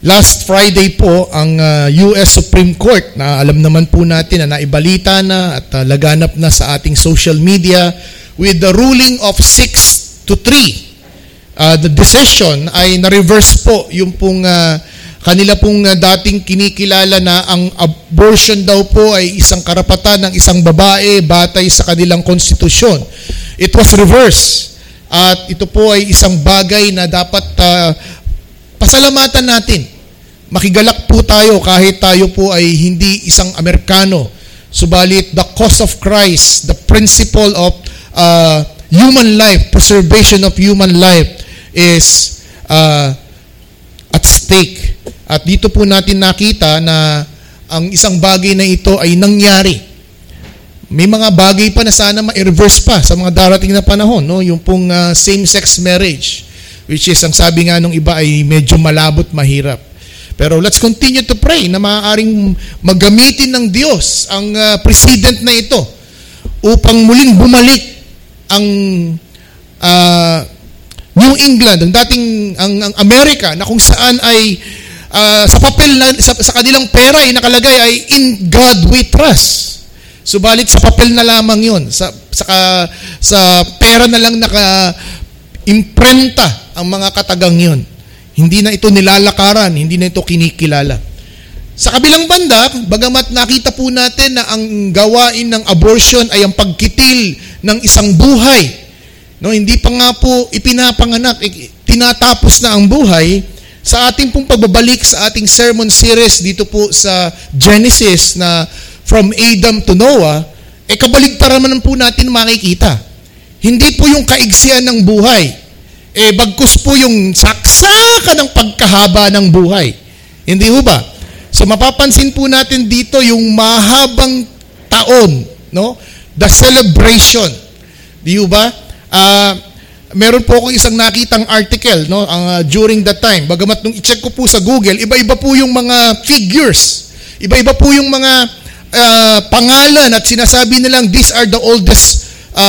Last Friday po, ang US Supreme Court, na alam naman po natin na naibalita na at laganap na sa ating social media with the ruling of 6-3. The decision ay na-reverse po yung pong kanila pong dating kinikilala na ang abortion daw po ay isang karapatan ng isang babae batay sa kanilang konstitusyon. It was reversed. At ito po ay isang bagay na dapat pasalamatan natin. Makigalak po tayo kahit tayo po ay hindi isang Amerikano. Subalit, the cause of Christ, the principle of human life, preservation of human life is at stake. At dito po natin nakita na ang isang bagay na ito ay nangyari. May mga bagay pa na sana ma-reverse pa sa mga darating na panahon, no? Yung pong same-sex marriage, which is, ang sabi nga nung iba ay medyo malabot, mahirap. Pero let's continue to pray na maaaring maggamitin ng Diyos ang president na ito upang muling bumalik ang New England, ang dating ang Amerika, na kung saan ay sa papel na, sa kanilang pera ay nakalagay ay in God we trust. Subalit sa papel na lamang 'yon, sa pera na lang naka-imprenta ang mga katagang 'yon. Hindi na ito nilalakaran, hindi na ito kinikilala. Sa kabilang banda, bagamat nakita po natin na ang gawain ng abortion ay ang pagkitil ng isang buhay, no, hindi pa nga po ipinapanganak, tinatapos na ang buhay. Sa ating pong pagbabalik sa ating sermon series dito po sa Genesis na from Adam to Noah, kabaligtaran naman po natin makikita. Hindi po yung kaigsian ng buhay, bagkus po yung saksakan ng pagkahaba ng buhay. Hindi ho ba? So mapapansin po natin dito yung mahabang taon, no? The celebration. Di ho ba? Meron po akong isang nakitang article, no, during that time. Bagamat nung i-check ko po sa Google, iba-iba po yung mga figures. Iba-iba po yung mga pangalan at sinasabi nilang these are the oldest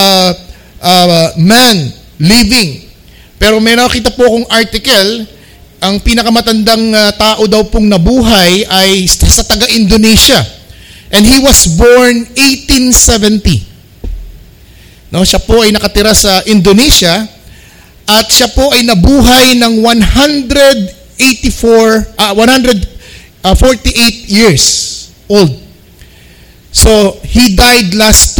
man living. Pero may nakita po akong article, ang pinakamatandang tao daw pong nabuhay ay sa taga-Indonesia. And he was born 1870. No, siya po ay nakatira sa Indonesia at siya po ay nabuhay ng 148 years old. So, he died last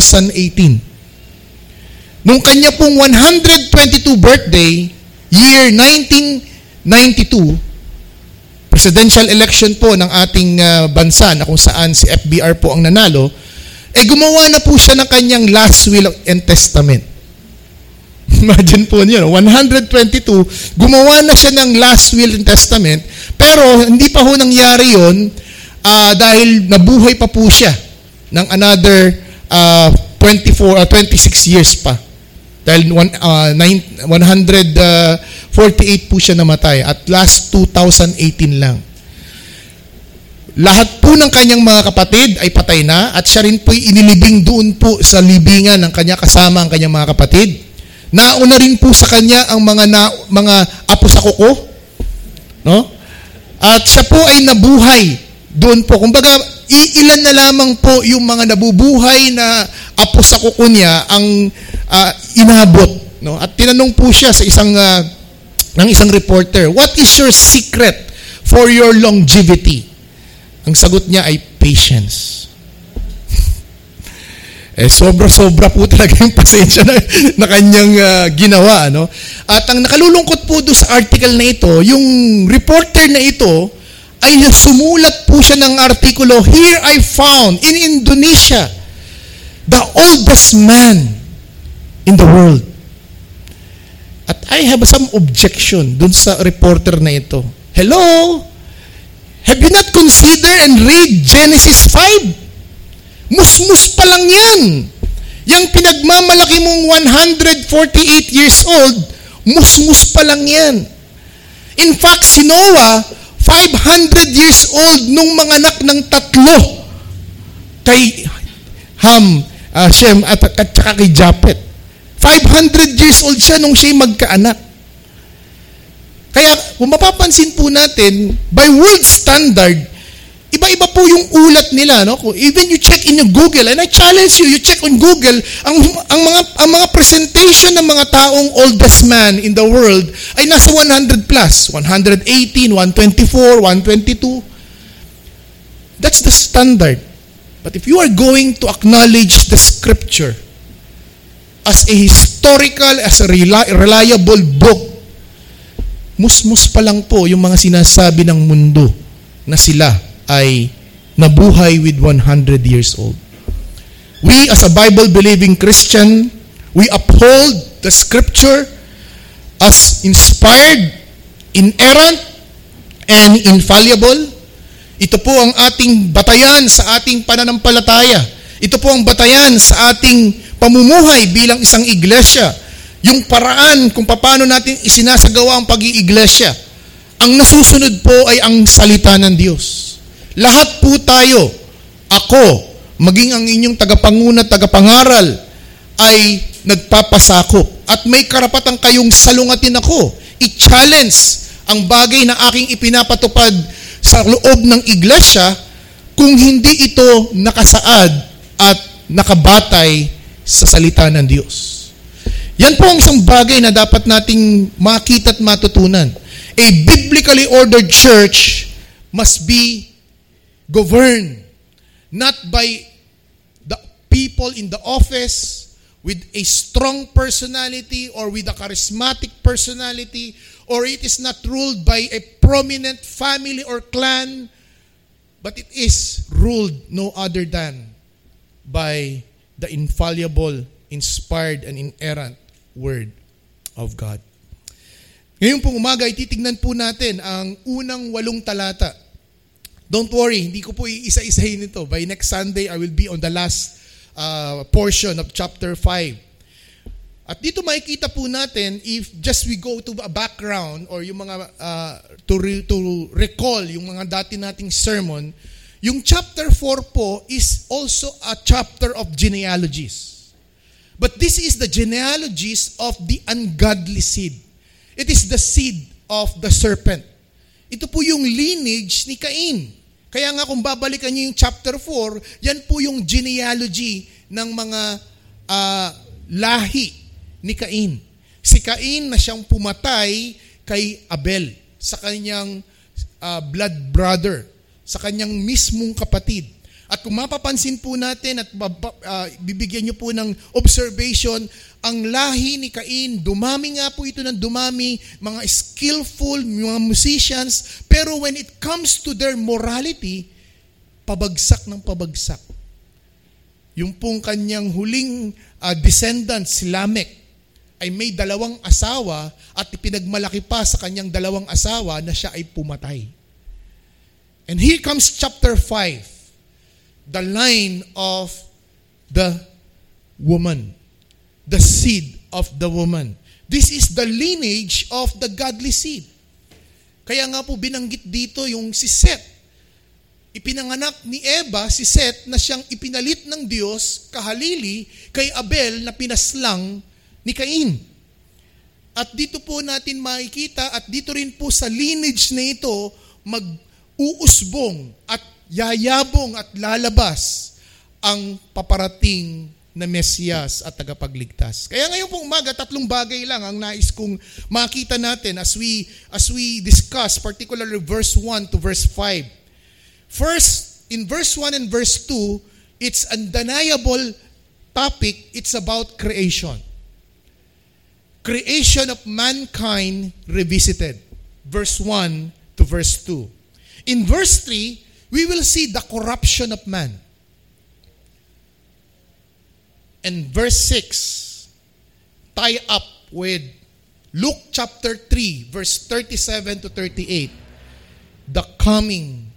2018. Nung kanya pong 122 birthday, year 1992, presidential election po ng ating bansa na kung saan si FBR po ang nanalo, gumawa na po siya ng kanyang last will and testament. Imagine po niyo, 122, gumawa na siya ng last will and testament, pero hindi pa ho nangyari yun dahil nabuhay pa po siya ng another 26 years pa. Dahil 148 po siya namatay at last 2018 lang. Lahat po ng kanyang mga kapatid ay patay na at siya rin po'y inilibing doon po sa libingan ng kanya kasama ang kanyang mga kapatid. Nauna rin po sa kanya ang mga apo sa kuko, no? At siya po ay nabuhay doon po. Kumbaga, ilan na lamang po yung mga nabubuhay na apo sa kuko niya ang inabot, no? At tinanong po siya sa isang reporter, "What is your secret for your longevity?" Ang sagot niya ay patience. Sobra-sobra po talaga yung pasensya na kanyang ginawa, no? At ang nakalulungkot po doon sa article na ito, yung reporter na ito ay sumulat po siya ng artikulo, "Here I found in Indonesia the oldest man in the world." At I have some objection doon sa reporter na ito. Hello? Have you not considered and read Genesis 5? Musmus pa lang yan. Yang pinagmamalaki mong 148 years old, musmus pa lang yan. In fact, si Noah, 500 years old nung manganak ng 3 kay Ham, Shem at saka kay Japet. 500 years old siya nung siya'y magkaanak. Kaya kung mapapansin po natin, by world standard, iba-iba po yung ulat nila, no? Even you check in Google, and I challenge you, you check on Google, ang mga presentation ng mga taong oldest man in the world ay nasa 100 plus, 118, 124, 122. That's the standard. But if you are going to acknowledge the scripture as a historical, as a reliable book, musmus pa lang po yung mga sinasabi ng mundo na sila ay nabuhay with 100 years old. We as a Bible-believing Christian, we uphold the scripture as inspired, inerrant, and infallible. Ito po ang ating batayan sa ating pananampalataya. Ito po ang batayan sa ating pamumuhay bilang isang iglesia. Yung paraan kung paano natin isinasagawa ang pag-iiglesia. Ang nasusunod po ay ang salita ng Diyos. Lahat po tayo, ako, maging ang inyong tagapanguna, tagapangaral, ay nagpapasakop. At may karapatan kayong salungatin ako. I-challenge ang bagay na aking ipinapatupad sa loob ng iglesia kung hindi ito nakasaad at nakabatay sa salita ng Diyos. Yan po ang isang bagay na dapat nating makita at matutunan. A biblically ordered church must be governed not by the people in the office with a strong personality or with a charismatic personality, or it is not ruled by a prominent family or clan, but it is ruled no other than by the infallible, inspired, and inerrant Word of God. Ngayong pong umaga, ititignan po natin ang unang 8 talata. Don't worry, hindi ko po iisa-isahin ito. By next Sunday, I will be on the last portion of chapter 5. At dito makikita po natin, if just we go to a background or yung mga, to recall yung mga dati nating sermon, yung chapter 4 po is also a chapter of genealogies. But this is the genealogies of the ungodly seed. It is the seed of the serpent. Ito po yung lineage ni Cain. Kaya nga kung babalikan niyo yung chapter 4, yan po yung genealogy ng mga lahi ni Cain. Si Cain na siyang pumatay kay Abel, sa kanyang blood brother, sa kanyang mismong kapatid. At kung mapapansin po natin at bibigyan niyo po ng observation, ang lahi ni Cain, dumami nga po ito ng dumami, mga skillful, mga musicians, pero when it comes to their morality, pabagsak ng pabagsak. Yung pong kanyang huling descendant, si Lamech, ay may 2 asawa at ipinagmalaki pa sa kanyang 2 asawa na siya ay pumatay. And here comes chapter 5. The line of the woman, the seed of the woman. This is the lineage of the godly seed. Kaya nga po binanggit dito yung si Seth. Ipinanganak ni Eva si Seth na siyang ipinalit ng Diyos kahalili kay Abel na pinaslang ni Cain. At dito po natin makikita at dito rin po sa lineage na ito mag-uusbong at yayabong at lalabas ang paparating na Mesiyas at tagapagligtas. Kaya ngayon pong umaga, 3 bagay lang ang nais kong makita natin as we discuss, particularly verse 1 to verse 5. First, in verse 1 and verse 2, it's undeniable topic. It's about creation. Creation of mankind revisited. Verse 1 to verse 2. In verse 3, we will see the corruption of man. And verse 6, tie up with Luke chapter 3, verse 37 to 38, the coming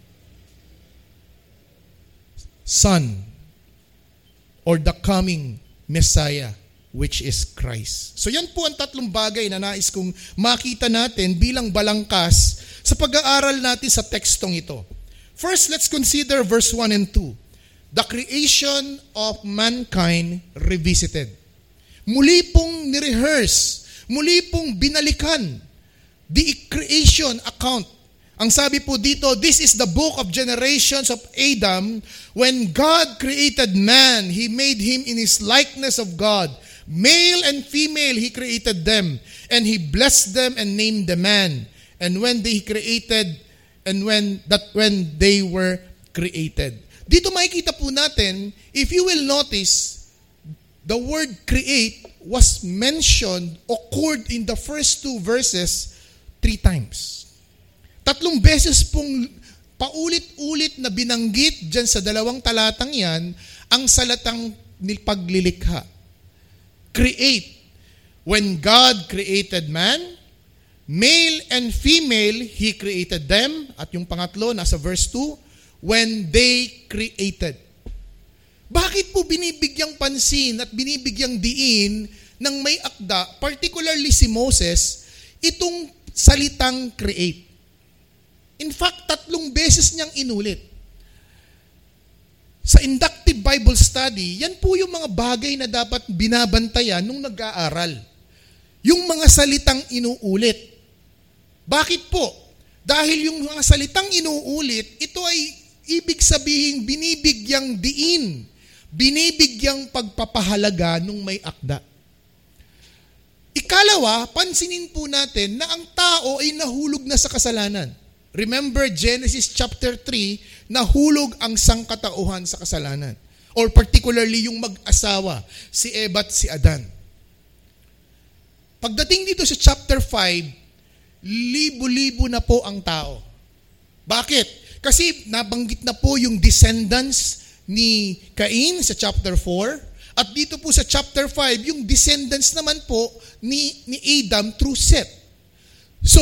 Son or the coming Messiah, which is Christ. So yan po ang 3 bagay na nais kong makita natin bilang balangkas sa pag-aaral natin sa tekstong ito. First, let's consider verse 1 and 2. The creation of mankind revisited. Muli pong nirehearse, muli pong binalikan the creation account. Ang sabi po dito, this is the book of generations of Adam. When God created man, He made him in His likeness of God. Male and female, He created them. And He blessed them and named the man. And when they were created. Dito makikita po natin, if you will notice, the word create was mentioned, occurred in the first 2 verses 3 times. 3 beses pong paulit-ulit na binanggit dyan sa 2 talatang yan, ang salatang paglilikha. Create. When God created man, male and female, He created them. At yung pangatlo, nasa verse 2, when they created. Bakit po binibigyang pansin at binibigyang diin ng may akda, particularly si Moses, itong salitang create? In fact, 3 beses niyang inulit. Sa inductive Bible study, yan po yung mga bagay na dapat binabantayan nung nag-aaral. Yung mga salitang inuulit. Bakit po? Dahil yung mga salitang inuulit, ito ay ibig sabihin binibigyang diin, binibigyang pagpapahalaga nung may akda. Ikalawa, pansinin po natin na ang tao ay nahulog na sa kasalanan. Remember Genesis chapter 3, nahulog ang sangkatauhan sa kasalanan. Or particularly yung mag-asawa, si Eva at si Adan. Pagdating dito sa chapter 5, libo-libo na po ang tao. Bakit? Kasi nabanggit na po yung descendants ni Cain sa chapter 4. At dito po sa chapter 5, yung descendants naman po ni Adam through Seth. So,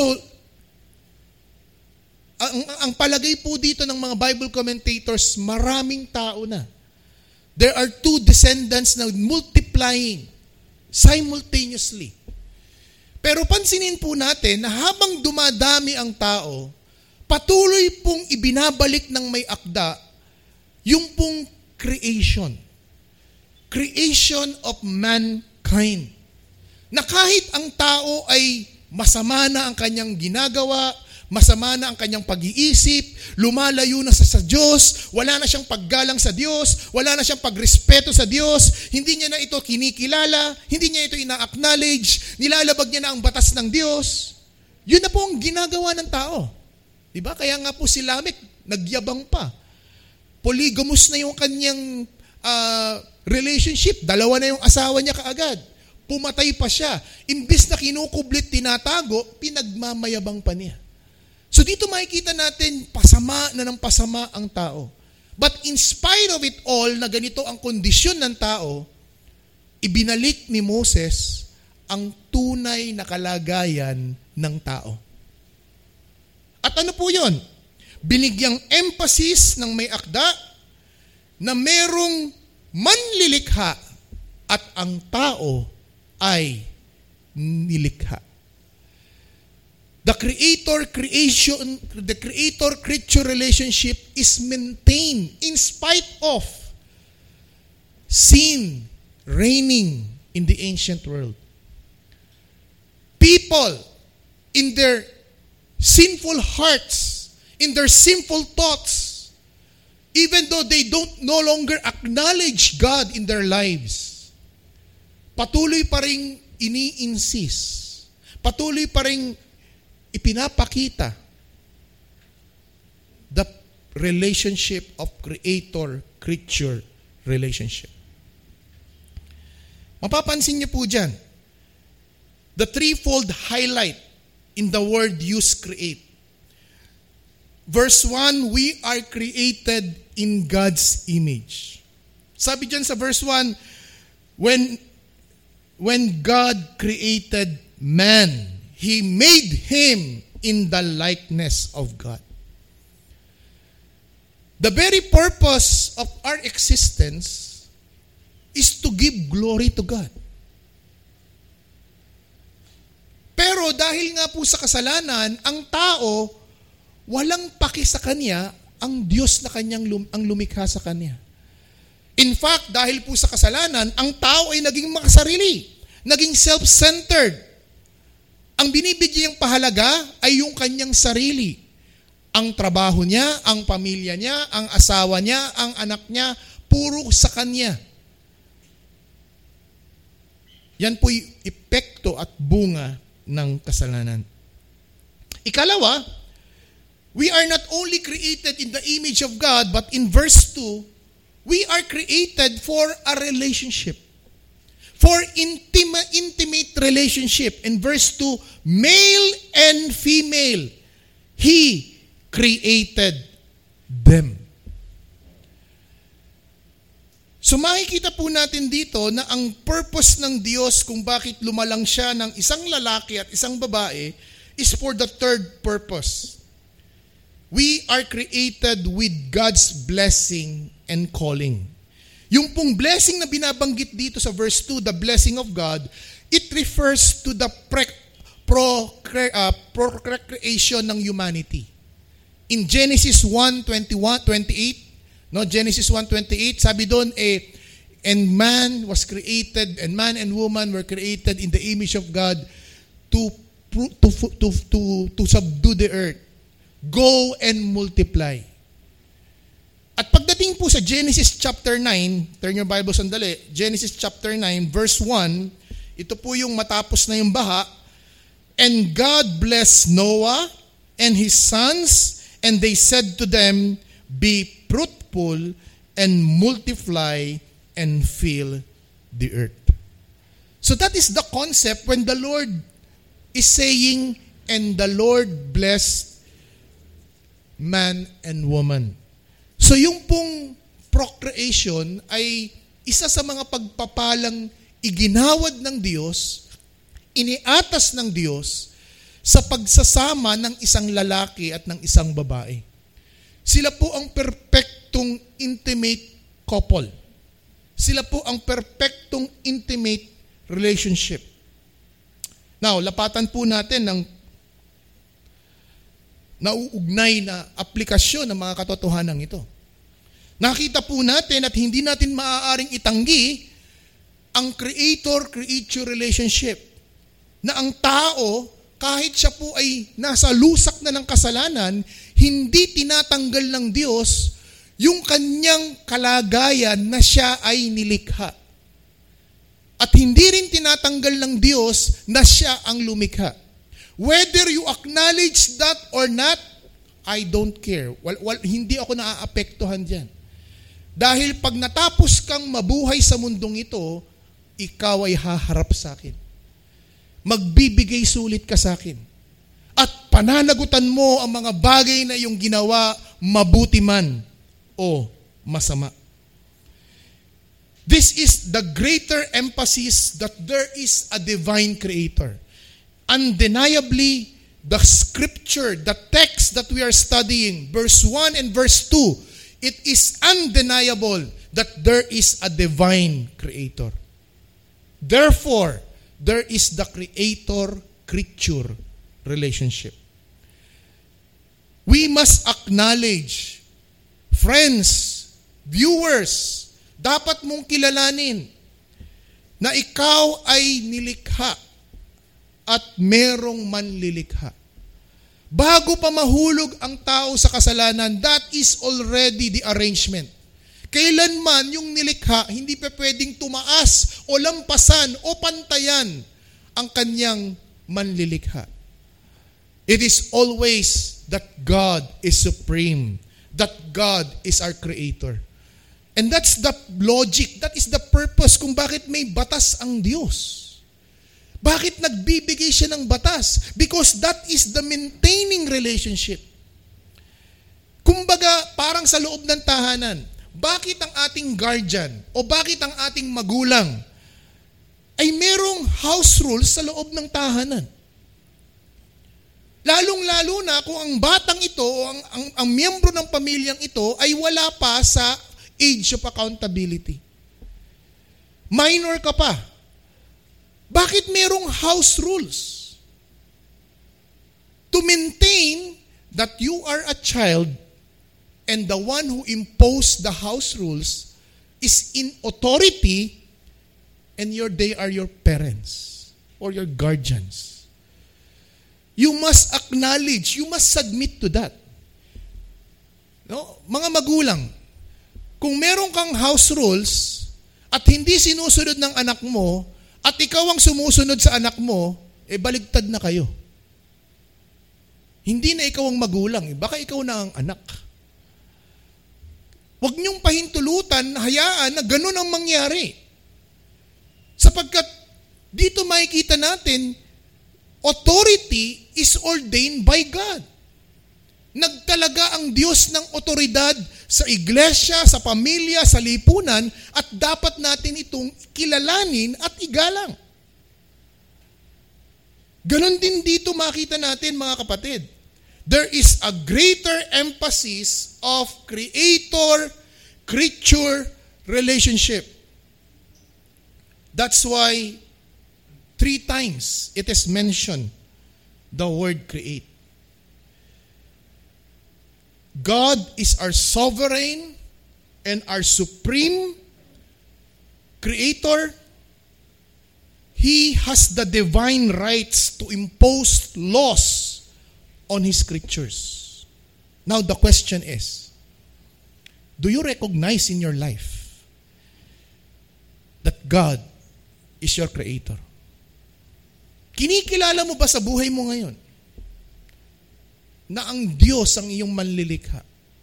ang palagay po dito ng mga Bible commentators, maraming tao na. There are 2 descendants na multiplying simultaneously. Pero pansinin po natin na habang dumadami ang tao, patuloy pong ibinabalik ng may akda yung pong creation. Creation of mankind. Na kahit ang tao ay masama na ang kanyang ginagawa, masama na ang kanyang pag-iisip, lumalayo na sa Diyos, wala na siyang paggalang sa Diyos, wala na siyang pagrespeto sa Diyos, hindi niya na ito kinikilala, hindi niya ito ina-acknowledge, nilalabag niya na ang batas ng Diyos. Yun na po ang ginagawa ng tao. Diba? Kaya nga po si Lamech, nagyabang pa. Polygamous na yung kanyang relationship. 2 na yung asawa niya kaagad. Pumatay pa siya. Imbis na kinukublit, tinatago, pinagmamayabang pa niya. So dito makikita natin, pasama na ng pasama ang tao. But in spite of it all, na ganito ang kondisyon ng tao, ibinalik ni Moses ang tunay na kalagayan ng tao. At ano po yun? Binigyang emphasis ng may akda na merong manlilikha at ang tao ay nilikha. The creator-creature relationship is maintained in spite of sin reigning in the ancient world. People in their sinful hearts, in their sinful thoughts, even though they don't no longer acknowledge God in their lives, patuloy pa rin ini-insist, patuloy pa rin ipinapakita the relationship of creator-creature relationship. Mapapansin niyo po dyan, the threefold highlight in the word used create. Verse 1, we are created in God's image. Sabi dyan sa verse 1, when God created man, He made him in the likeness of God. The very purpose of our existence is to give glory to God. Pero dahil nga po sa kasalanan, ang tao, walang paki sa kanya, ang Diyos na ang lumikha sa kanya. In fact, dahil po sa kasalanan, ang tao ay naging makasarili, naging self-centered. Ang binibigyang pahalaga ay yung kanyang sarili. Ang trabaho niya, ang pamilya niya, ang asawa niya, ang anak niya, puro sa kanya. Yan po'y epekto at bunga ng kasalanan. Ikalawa, we are not only created in the image of God, but in verse 2, we are created for a relationship. For intimate relationship. In verse 2, male and female, He created them. So makikita po natin dito na ang purpose ng Diyos kung bakit lumalang siya ng isang lalaki at isang babae is for the third purpose. We are created with God's blessing and calling. Yung pong blessing na binabanggit dito sa verse 2, the blessing of God, it refers to the procreation ng humanity. In Genesis 1:28, Genesis 1:28, sabi doon, and man was created, and man and woman were created in the image of God to subdue the earth. Go and multiply. At pagdating po sa Genesis chapter 9, turn your Bible sandali, Genesis chapter 9, verse 1, ito po yung matapos na yung baha, and God blessed Noah and his sons, and they said to them, be fruitful and multiply and fill the earth. So that is the concept when the Lord is saying, and the Lord blessed man and woman. So yung pong procreation ay isa sa mga pagpapalang iginawad ng Diyos, iniatas ng Diyos sa pagsasama ng isang lalaki at ng isang babae. Sila po ang perpektong intimate couple. Sila po ang perpektong intimate relationship. Now, lapatan po natin ng nauugnay na aplikasyon ng mga katotohanan ito. Nakita po natin at hindi natin maaaring itanggi ang creator-creature relationship na ang tao, kahit siya po ay nasa lusak na ng kasalanan, hindi tinatanggal ng Diyos yung kanyang kalagayan na siya ay nilikha. At hindi rin tinatanggal ng Diyos na siya ang lumikha. Whether you acknowledge that or not, I don't care. Hindi ako naaapektuhan dyan. Dahil pag natapos kang mabuhay sa mundong ito, ikaw ay haharap sa akin. Magbibigay sulit ka sa akin. At pananagutan mo ang mga bagay na iyong ginawa, mabuti man o masama. This is the greater emphasis that there is a divine creator. Undeniably, the scripture, the text that we are studying, verse 1 and verse 2, it is undeniable that there is a divine creator. Therefore, there is the creator-creature relationship. We must acknowledge, friends, viewers, dapat mong kilalanin na ikaw ay nilikha at merong manlilikha. Bago pa mahulog ang tao sa kasalanan, that is already the arrangement. Kailanman yung nilikha, hindi pa pwedeng tumaas o lampasan o pantayan ang kanyang manlilikha. It is always that God is supreme, that God is our creator. And that's the logic, that is the purpose kung bakit may batas ang Diyos. Bakit nagbibigay siya ng batas? Because that is the maintaining relationship. Kumbaga, parang sa loob ng tahanan, bakit ang ating guardian o bakit ang ating magulang ay merong house rules sa loob ng tahanan? Lalong-lalo na kung ang batang ito o ang miyembro ng pamilyang ito ay wala pa sa age of accountability. Minor ka pa. Bakit merong house rules? To maintain that you are a child and the one who imposed the house rules is in authority and they are your parents or your guardians. You must acknowledge, you must submit to that. No? Mga magulang, kung meron kang house rules at hindi sinusunod ng anak mo at ikaw ang sumusunod sa anak mo, baligtad na kayo. Hindi na ikaw ang magulang, baka ikaw na ang anak. Huwag niyong pahintulutan, hayaan na ganun ang mangyari. Sapagkat dito makikita natin, authority is ordained by God. Nagtalaga ang Diyos ng otoridad sa iglesia, sa pamilya, sa lipunan, at dapat natin itong kilalanin at igalang. Ganon din dito makita natin, mga kapatid. There is a greater emphasis of creator-creature relationship. That's why 3 times it is mentioned the word create. God is our sovereign and our supreme creator. He has the divine rights to impose laws on His creatures. Now the question is, do you recognize in your life that God is your creator? Kinikilala mo ba sa buhay mo ngayon na ang Diyos ang iyong manlilikha?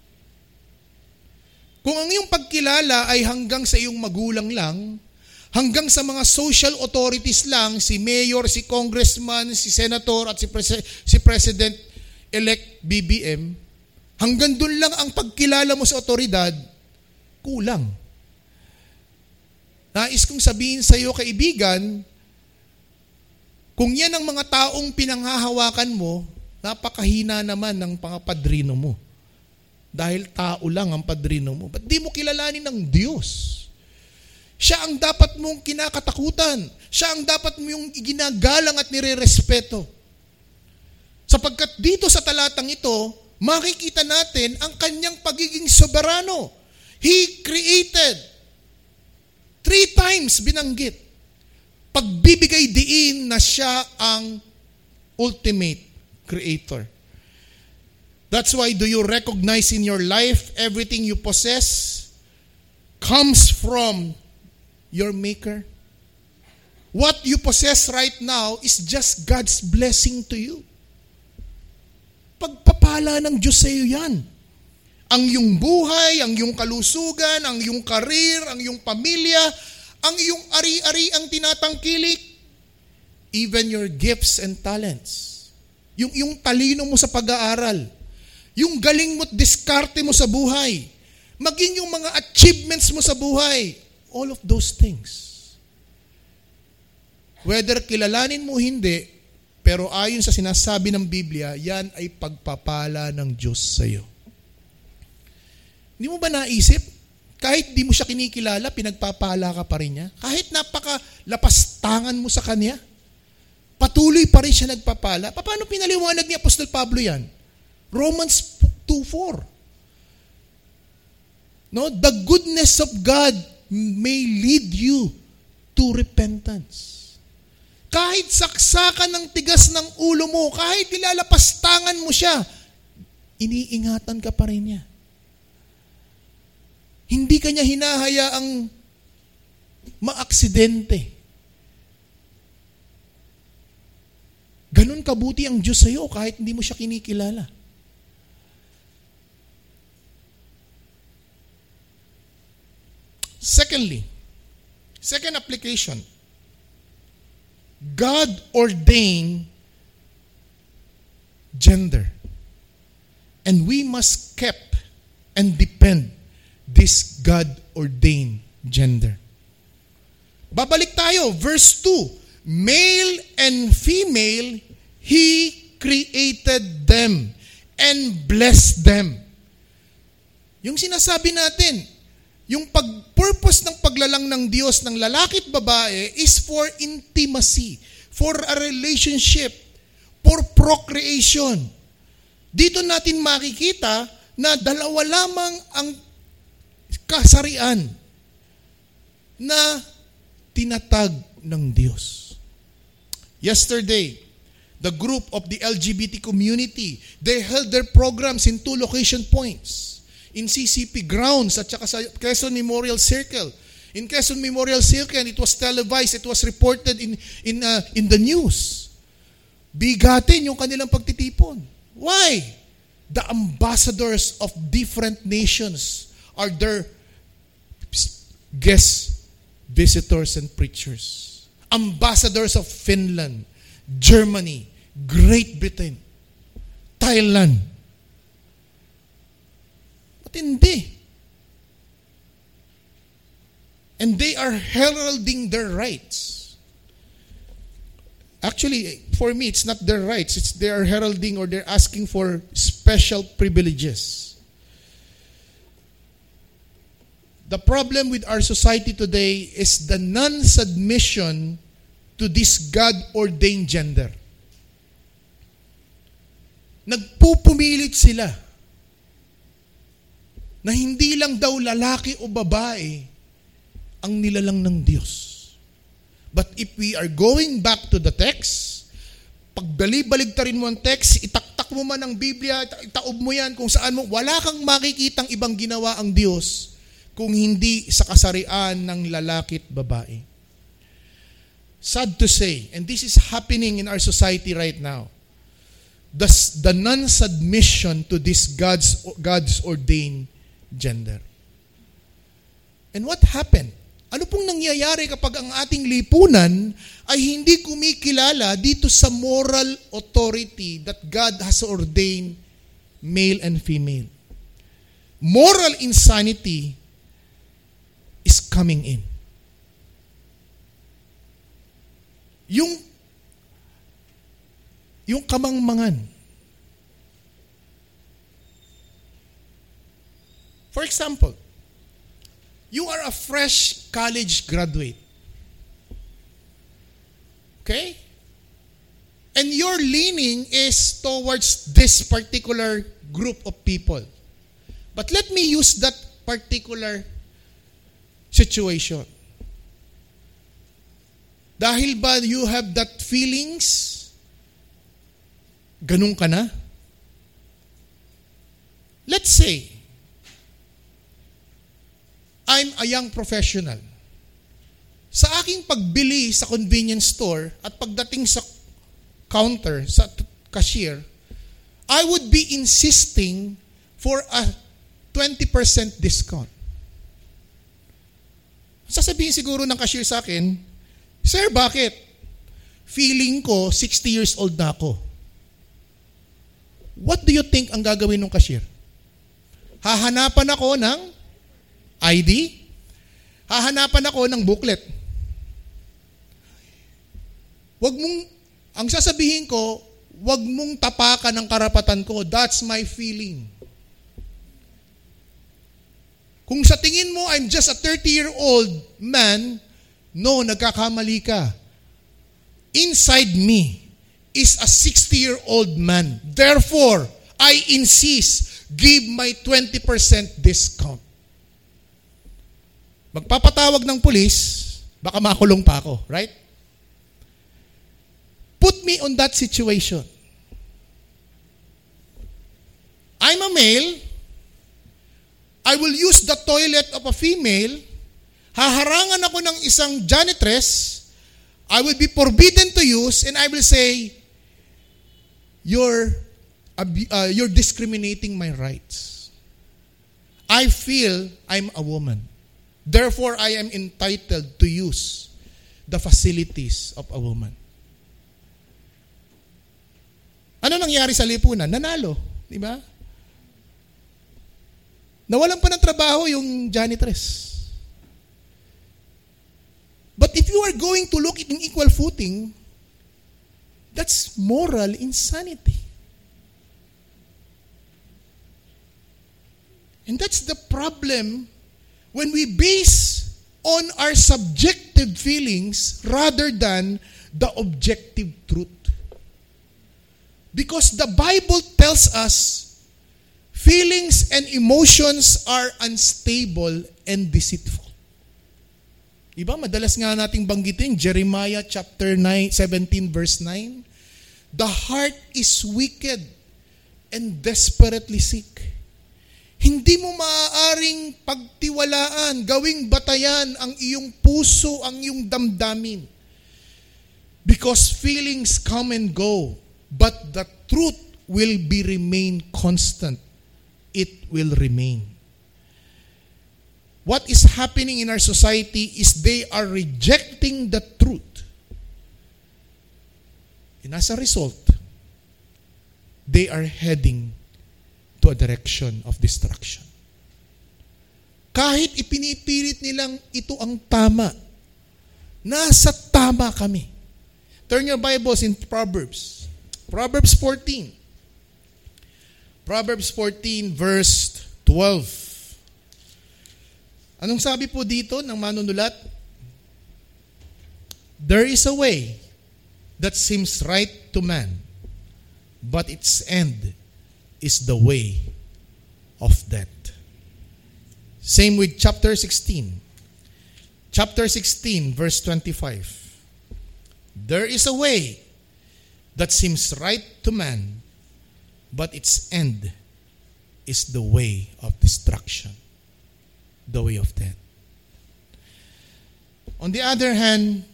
Kung ang iyong pagkilala ay hanggang sa iyong magulang lang, hanggang sa mga social authorities lang, si mayor, si congressman, si senator at si President-elect BBM, hanggang doon lang ang pagkilala mo sa otoridad, kulang. Nais kong sabihin sa iyo, kaibigan, kung yan ang mga taong pinanghahawakan mo, napakahina naman ng pangapadrino mo. Dahil tao lang ang padrino mo. Ba't di mo kilalanin ng Diyos? Siya ang dapat mong kinakatakutan. Siya ang dapat mong iginagalang at nirerespeto. Sapagkat dito sa talatang ito, makikita natin ang kanyang pagiging soberano. He created. 3 times binanggit. Pagbibigay diin na siya ang ultimate creator. That's why, do you recognize in your life everything you possess comes from your Maker? What you possess right now is just God's blessing to you. Pagpapala ng Diyos sa iyo yan. Ang iyong buhay, ang iyong kalusugan, ang iyong karir, ang iyong pamilya, ang iyong ari-ari ang tinatangkilik, even your gifts and talents. Yung talino mo sa pag-aaral, yung galing mo at diskarte mo sa buhay, maging yung mga achievements mo sa buhay, all of those things. Whether kilalanin mo hindi, pero ayon sa sinasabi ng Biblia, yan ay pagpapala ng Diyos sa iyo. Hindi mo ba naisip? Kahit di mo siya kinikilala, pinagpapala ka pa rin niya. Kahit napakalapastangan mo sa kanya, patuloy pa rin siya nagpapala. Paano pinaliwanag ni Apostol Pablo yan? Romans 2:4. No, the goodness of God may lead you to repentance. Kahit saksakan ng tigas ng ulo mo, kahit nilalapastangan mo siya, iniingatan ka pa rin niya. Hindi kanya hinahayaang maaksidente. Ganun kabuti ang Diyos sa iyo kahit hindi mo siya kinikilala. Secondly, second application, God ordained gender. And we must keep and depend this God-ordained gender. Babalik tayo, verse 2. Male and female, He created them and blessed them. Yung sinasabi natin, yung purpose ng paglalang ng Diyos ng lalaki at babae is for intimacy, for a relationship, for procreation. Dito natin makikita na dalawa lamang ang kasarian na tinatag ng Diyos. Yesterday, the group of the LGBT community. They held their programs in 2 location points. In CCP grounds at saka sa Quezon Memorial Circle. In Quezon Memorial Circle, it was televised, it was reported in the news. Bigatin yung kanilang pagtitipon. Why? The ambassadors of different nations are their guest visitors and preachers. Ambassadors of Finland, Germany, Great Britain, Thailand. Matindi. And they are heralding their rights. Actually, for me, it's not their rights. It's they are heralding or they're asking for special privileges. The problem with our society today is the non-submission to this God-ordained gender. Nagpupumilit sila na hindi lang daw lalaki o babae ang nilalang ng Diyos. But if we are going back to the text, pagbali-baligtarin mo ang text, itaktak mo man ang Biblia, itaob mo yan kung saan mo, wala kang makikitang ibang ginawa ang Diyos kung hindi sa kasarian ng lalaki at babae. Sad to say, and this is happening in our society right now, the non-submission to this God's ordained gender. And what happened? Ano pong nangyayari kapag ang ating lipunan ay hindi kumikilala dito sa moral authority that God has ordained male and female? Moral insanity is coming in. Yung kamangmangan. For example, you are a fresh college graduate. Okay? And your leaning is towards this particular group of people. But let me use that particular situation. Dahil ba you have that feelings? Ganun ka na? Let's say, I'm a young professional. Sa aking pagbili sa convenience store at pagdating sa counter, sa cashier, I would be insisting for a 20% discount. Sasabihin siguro ng cashier sa akin, Sir, bakit? Feeling ko 60 years old na ako. What do you think ang gagawin ng cashier? Hahanapan ako ng ID? Hahanapan ako ng booklet. Ang sasabihin ko, wag mong tapakan ang karapatan ko. That's my feeling. Kung sa tingin mo, I'm just a 30-year-old man, no, nagkakamali ka. Inside me is a 60-year-old man. Therefore, I insist, give my 20% discount. Magpapatawag ng pulis, baka makulong pa ako, right? Put me on that situation. I'm a male. I will use the toilet of a female. Haharangan ako ng isang janitress. I will be forbidden to use and I will say, you're discriminating my rights. I feel I'm a woman. Therefore, I am entitled to use the facilities of a woman. Ano nangyari sa lipunan? Nanalo. Di ba? Nawalan pa ng trabaho yung janitress. But if you are going to look in equal footing, that's moral insanity. And that's the problem when we base on our subjective feelings rather than the objective truth. Because the Bible tells us feelings and emotions are unstable and deceitful. Diba? Madalas nga nating banggitin, Jeremiah chapter 17 verse 9. The heart is wicked and desperately sick. Hindi mo maaaring pagtiwalaan, gawing batayan ang iyong puso, ang iyong damdamin. Because feelings come and go, but the truth will remain constant. It will remain. What is happening in our society is they are rejecting the truth. And as a result, they are heading to a direction of destruction. Kahit ipinipilit nilang ito ang tama, nasa tama kami. Turn your Bibles in Proverbs. Proverbs 14. Proverbs 14 verse 12. Anong sabi po dito ng manunulat? There is a way that seems right to man, but its end is the way of death. Same with chapter 16. Chapter 16, verse 25. There is a way that seems right to man, but its end is the way of destruction, the way of death. On the other hand,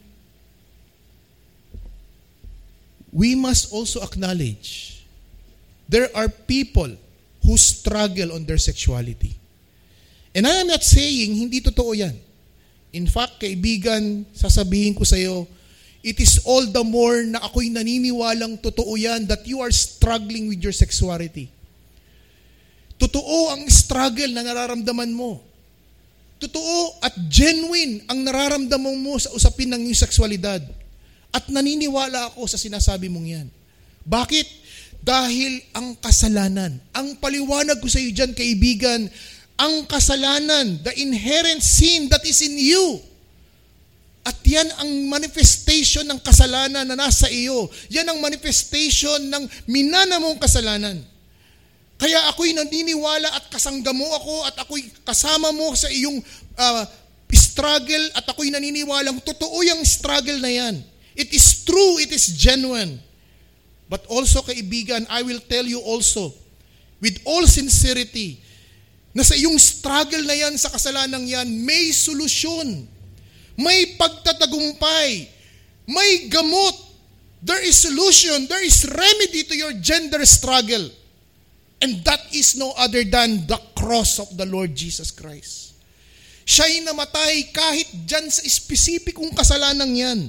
we must also acknowledge there are people who struggle on their sexuality. And I am not saying hindi totoo yan. In fact, kaibigan, sasabihin ko sa iyo, it is all the more na ako'y naniniwalang totoo yan that you are struggling with your sexuality. Totoo ang struggle na nararamdaman mo. Totoo at genuine ang nararamdaman mo sa usapin ng iyong sexualidad. At naniniwala ako sa sinasabi mong yan. Bakit? Dahil ang kasalanan, ang paliwanag ko sa iyo dyan, kaibigan, ang kasalanan, the inherent sin that is in you. At yan ang manifestation ng kasalanan na nasa iyo. Yan ang manifestation ng minana mong kasalanan. Kaya ako'y naniniwala at kasangga mo ako at ako'y kasama mo sa iyong struggle at ako'y naniniwalang totoo yung struggle na yan. It is true, it is genuine. But also, kaibigan, I will tell you also, with all sincerity, na sa iyong struggle na yan, sa kasalanang yan, may solusyon. May pagtatagumpay. May gamot. There is solution. There is remedy to your gender struggle. And that is no other than the cross of the Lord Jesus Christ. Siya'y namatay kahit dyan sa espesipikong kasalanang yan.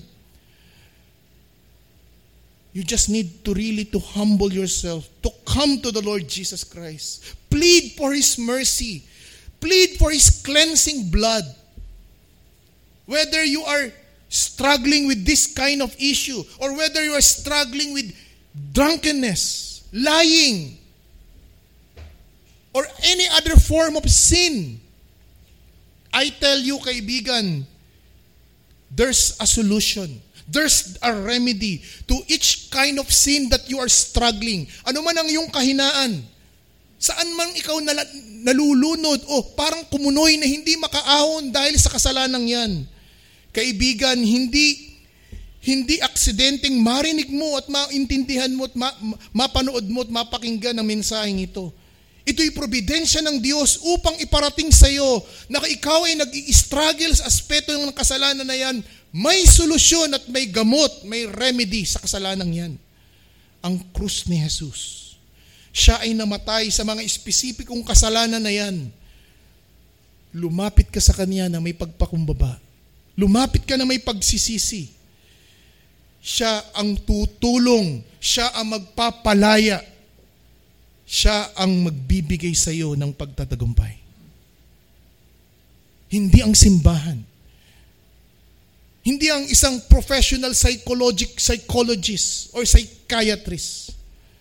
You just need to really to humble yourself, to come to the Lord Jesus Christ. Plead for His mercy. Plead for His cleansing blood. Whether you are struggling with this kind of issue or whether you are struggling with drunkenness, lying, or any other form of sin, I tell you, kaibigan, there's a solution. There's a remedy to each kind of sin that you are struggling. Ano man ang iyong kahinaan, saan man ikaw nalulunod o parang kumunoy na hindi makaahon dahil sa kasalanang yan. Kaibigan, hindi aksidenteng marinig mo at maintindihan mo at mapanood mo at mapakinggan ang mensaheng ito. Ito'y probidensya ng Diyos upang iparating sa iyo na ikaw ay nag-i-struggle sa aspeto ng kasalanan na yan. May solusyon at may gamot, may remedy sa kasalanang yan. Ang krus ni Jesus. Siya ay namatay sa mga espesipikong kasalanan na yan. Lumapit ka sa Kanya na may pagpakumbaba. Lumapit ka na may pagsisisi. Siya ang tutulong. Siya ang magpapalaya. Siya ang magbibigay sa iyo ng pagtatagumpay. Hindi ang simbahan. Hindi ang isang professional psychologist or psychiatrist.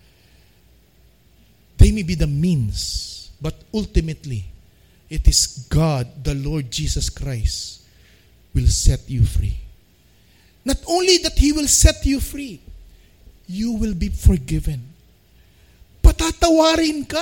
They may be the means, but ultimately, it is God, the Lord Jesus Christ, will set you free. Not only that He will set you free, you will be forgiven. Patatawarin ka.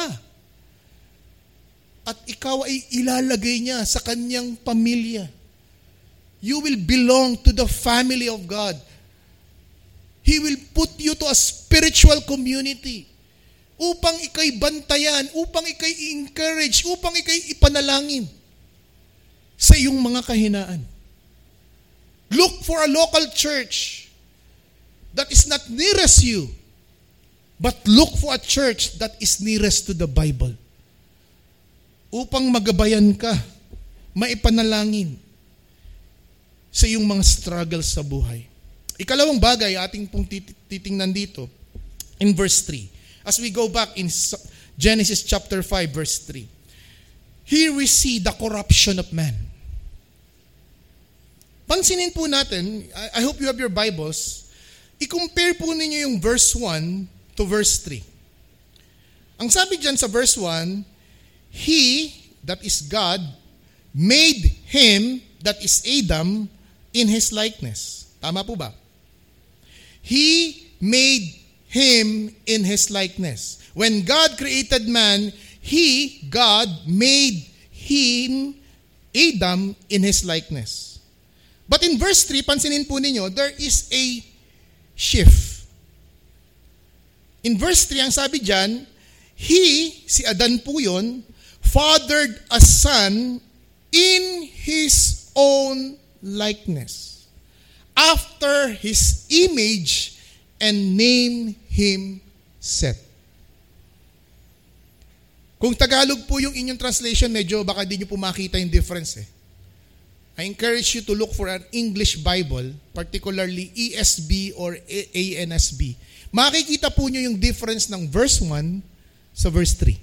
At ikaw ay ilalagay niya sa kanyang pamilya. You will belong to the family of God. He will put you to a spiritual community upang ikay bantayan, upang ikay encourage, upang ikay ipanalangin sa iyong mga kahinaan. Look for a local church that is not nearest you, but look for a church that is nearest to the Bible. Upang magabayan ka, maipanalangin sa iyong mga struggles sa buhay. Ikalawang bagay ating pong titingnan dito in verse 3. As we go back in Genesis chapter 5 verse 3. Here we see the corruption of man. Pansinin po natin, I hope you have your Bibles, i-compare po ninyo yung verse 1 to verse 3. Ang sabi dyan sa verse 1, He, that is God, made him, that is Adam, in his likeness. Tama po ba? He made him in his likeness. When God created man, He, God, made him, Adam, in his likeness. But in verse 3, pansinin po ninyo, there is a shift. In verse 3, ang sabi dyan, He, si Adan po yun, fathered a son in his own likeness, after his image, and named him Seth. Kung Tagalog po yung inyong translation, medyo baka di nyo po makita yung difference eh. I encourage you to look for an English Bible, particularly ESV or ANSB. Makikita po nyo yung difference ng verse 1 sa verse 3.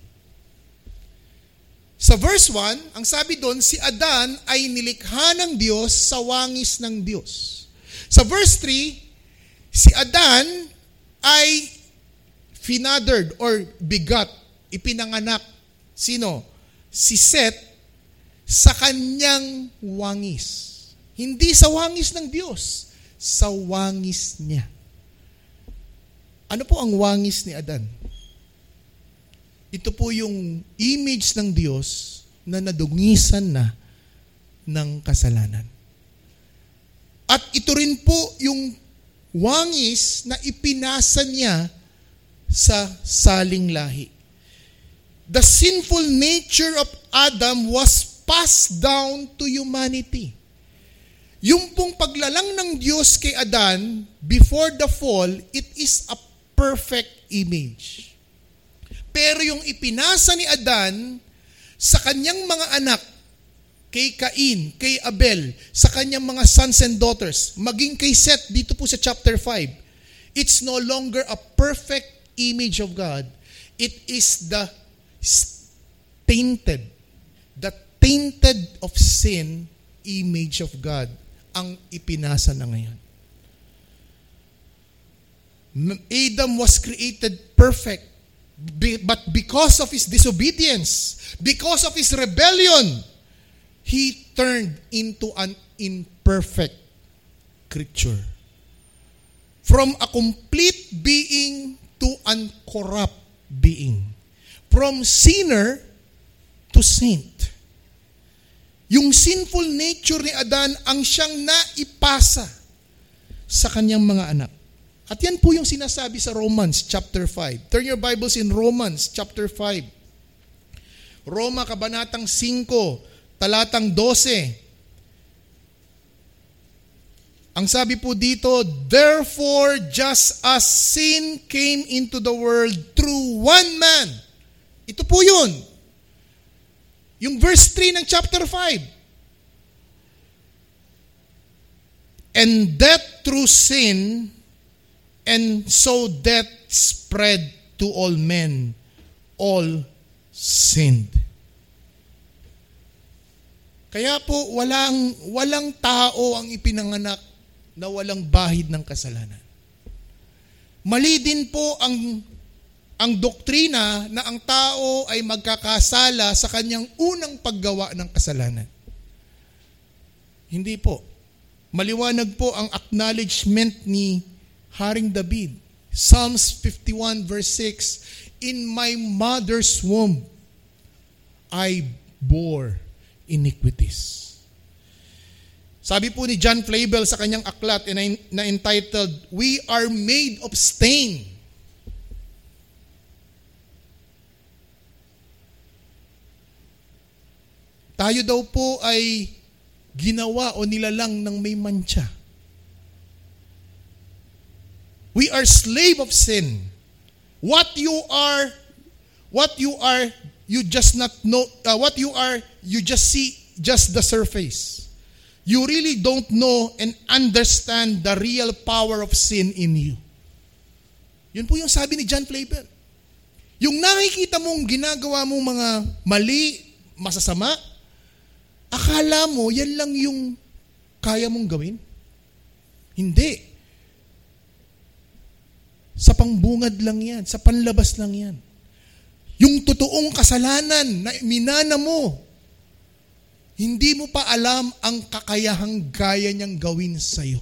Sa verse 1, ang sabi doon, si Adan ay nilikha ng Diyos sa wangis ng Diyos. Sa verse 3, si Adan ay finathered or bigat, ipinanganak. Sino? Si Seth sa kanyang wangis. Hindi sa wangis ng Diyos, sa wangis niya. Ano po ang wangis ni Adan? Ito po yung image ng Diyos na nadungisan na ng kasalanan. At ito rin po yung wangis na ipinasa niya sa saling lahi. The sinful nature of Adam was passed down to humanity. Yung pong paglalang ng Diyos kay Adan before the fall, it is a perfect image. Pero yung ipinasa ni Adan sa kanyang mga anak, kay Cain, kay Abel, sa kanyang mga sons and daughters, maging kay Seth dito po sa chapter 5, it's no longer a perfect image of God. It is the tainted of sin image of God ang ipinasa na ngayon. Adam was created perfect. But because of his disobedience, because of his rebellion, he turned into an imperfect creature. From a complete being to an corrupt being. From sinner to saint. Yung sinful nature ni Adan ang siyang naipasa sa kanyang mga anak. At yan po yung sinasabi sa Romans chapter 5. Turn your Bibles in Romans chapter 5. Roma kabanatang 5, talatang 12. Ang sabi po dito, therefore just as sin came into the world through one man. Ito po yun. Yung verse 3 ng chapter 5. And death through sin, and so death spread to all men. All sinned. Kaya po walang tao ang ipinanganak na walang bahid ng kasalanan. Mali din po ang doktrina na ang tao ay magkakasala sa kanyang unang paggawa ng kasalanan. Hindi po. Maliwanag po ang acknowledgement ni Haring David. Psalms 51 verse 6, in my mother's womb, I bore iniquities. Sabi po ni John Flavel sa kanyang aklat na entitled, "We are made of stain." Tayo daw po ay ginawa o nilalang ng may mancha. We are slave of sin. What you are, you just not know. What you are, you just see just the surface. You really don't know and understand the real power of sin in you. Yun po yung sabi ni John Flavel. Yung nakikita mong ginagawa mong mga mali, masasama, akala mo yan lang yung kaya mong gawin. Hindi. Sa pangbungad lang yan, sa panlabas lang yan. Yung totoong kasalanan na minana mo, hindi mo pa alam ang kakayahang gaya niyang gawin sa iyo.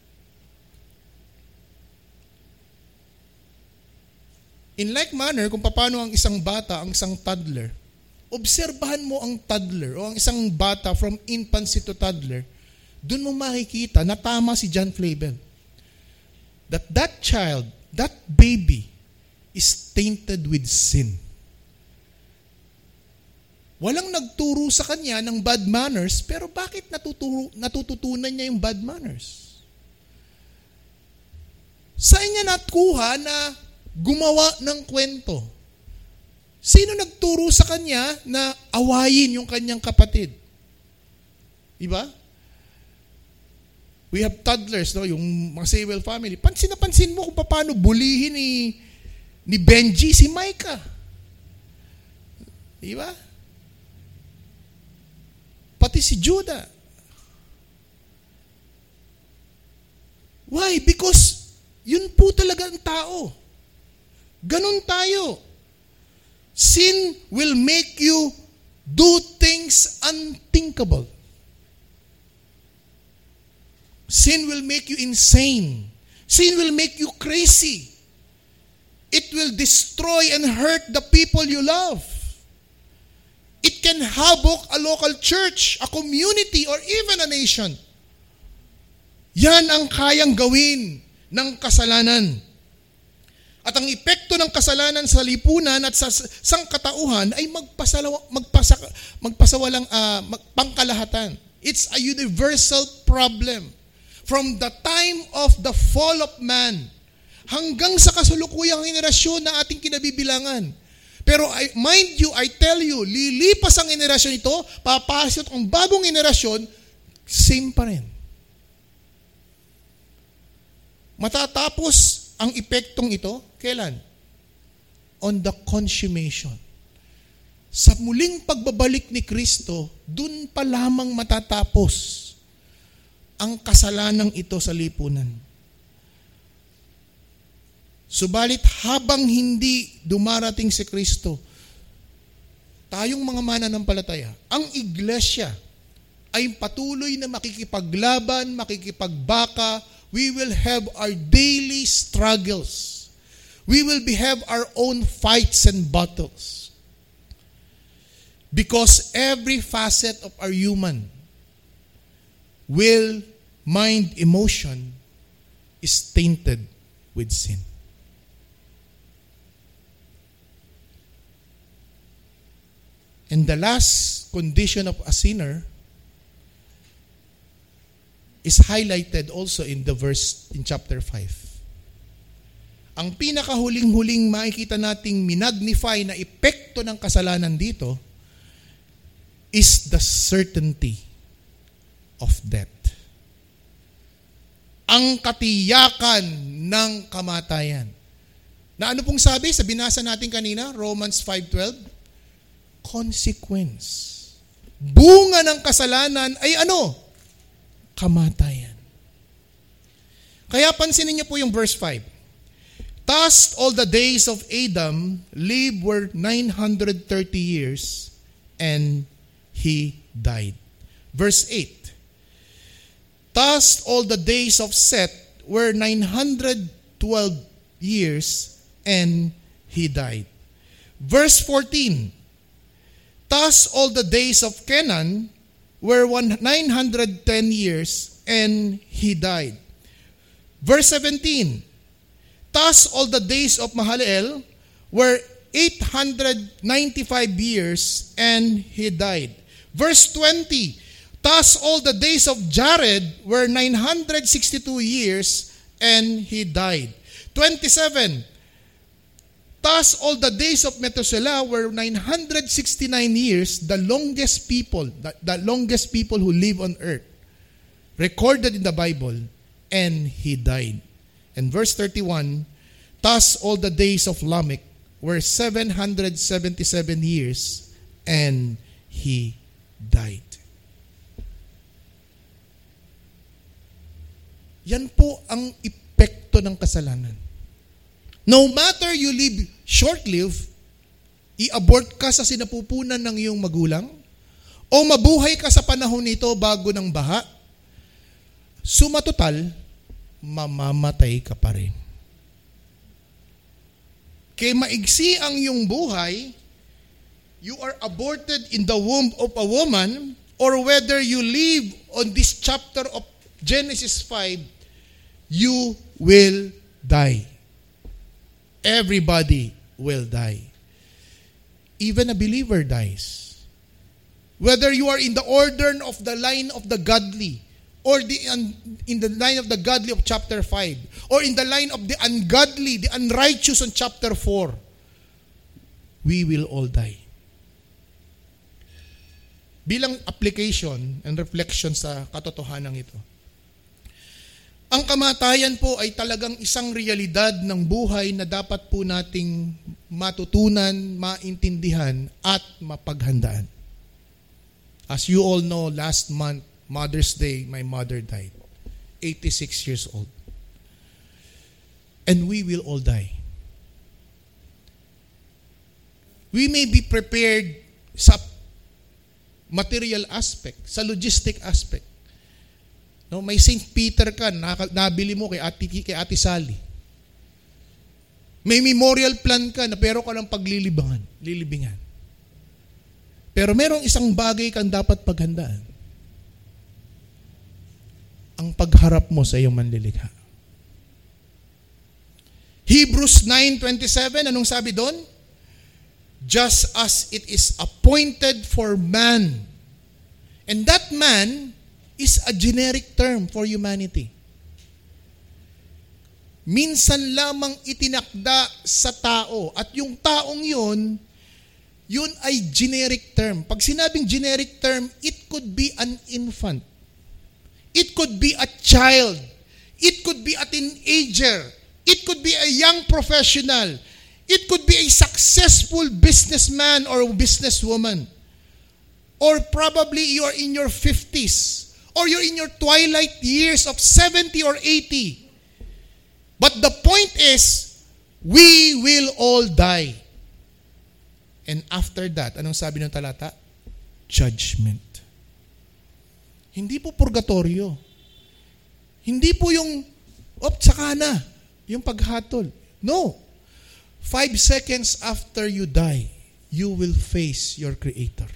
In like manner, kung paano ang isang bata, ang isang toddler, obserbahan mo ang toddler o ang isang bata from infancy to toddler, dun mo makikita na tama si John Flavel. That child, that baby is tainted with sin. Walang nagturo sa kanya ng bad manners, pero bakit natututunan niya yung bad manners? Saan niya nakuha na gumawa ng kwento? Sino nagturo sa kanya na awayin yung kanyang kapatid? Diba? We have toddlers, no? Yung mga Sewell family. Pansin na pansin mo kung paano bulihin ni Benji si Micah. Diba? Pati si Judah. Why? Because yun po talaga ang tao. Ganun tayo. Sin will make you do things unthinkable. Sin will make you insane. Sin will make you crazy. It will destroy and hurt the people you love. It can havoc a local church, a community, or even a nation. Yan ang kayang gawin ng kasalanan. At ang epekto ng kasalanan sa lipunan at sa sangkatauhan ay pangkalahatan. It's a universal problem. From the time of the fall of man hanggang sa kasulukuyang henerasyon na ating kinabibilangan. Pero mind you, I tell you, lilipas ang henerasyon ito, papasok ang bagong henerasyon, same pa rin. Matatapos ang epektong ito, kailan? On the consummation. Sa muling pagbabalik ni Kristo, dun pa lamang matatapos ang kasalanang ito sa lipunan. Subalit habang hindi dumarating si Kristo, tayong mga mananampalataya, ang iglesia ay patuloy na makikipaglaban, makikipagbaka. We will have our daily struggles. We will have our own fights and battles. Because every facet of our human will, mind, emotion is tainted with sin. And the last condition of a sinner is highlighted also in the verse in chapter 5. Ang pinakahuling-huling makikita nating minagnify na epekto ng kasalanan dito is the certainty of death. Ang katiyakan ng kamatayan. Na ano pong sabi sa binasa natin kanina, Romans 5:12? Consequence. Bunga ng kasalanan ay ano? Kamatayan. Kaya pansinin niyo po yung verse 5. Thus all the days of Adam lived were 930 years and he died. Verse 8. Thus all the days of Seth were 912 years and he died. Verse 14. Thus all the days of Kenan were 910 years, and he died. Verse 17, thus all the days of Mahalalel were 895 years, and he died. Verse 20, thus all the days of Jared were 962 years, and he died. 27, thus all the days of Methuselah were 969 years, the longest people who live on earth, recorded in the Bible, and he died. And verse 31, thus all the days of Lamech were 777 years, and he died. Yan po ang epekto ng kasalanan. No matter you live short-lived, i-abort ka sa sinapupunan ng iyong magulang, o mabuhay ka sa panahon nito bago ng baha, sumatotal, mamamatay ka pa rin. Kaya maigsi ang iyong buhay, you are aborted in the womb of a woman, or whether you live on this chapter of Genesis 5, you will die. Everybody will die. Even a believer dies. Whether you are in the order of the line of the godly, or in the line of the godly of chapter 5, or in the line of the ungodly, the unrighteous on chapter 4, we will all die. Bilang application and reflection sa katotohanan ito, ang kamatayan po ay talagang isang realidad ng buhay na dapat po nating matutunan, maintindihan, at mapaghandaan. As you all know, last month, Mother's Day, my mother died. 86 years old. And we will all die. We may be prepared sa material aspect, sa logistic aspect. No, may St. Peter ka, nabili mo kay Ate Sally. May memorial plan ka na pero ka lang lilibingan. Pero merong isang bagay kang dapat paghandaan. Ang pagharap mo sa iyong manlilikha. Hebrews 9:27, anong sabi doon? Just as it is appointed for man. And that man is a generic term for humanity. Minsan lamang itinakda sa tao, at yung taong yun ay generic term. Pag sinabing generic term, it could be an infant. It could be a child. It could be a teenager. It could be a young professional. It could be a successful businessman or businesswoman. Or probably you are in your 50s. Or you're in your twilight years of 70 or 80. But the point is, we will all die. And after that, anong sabi ng talata? Judgment. Hindi po purgatorio. Hindi po yung, saka na, yung paghatol. No. 5 seconds after you die, you will face your Creator.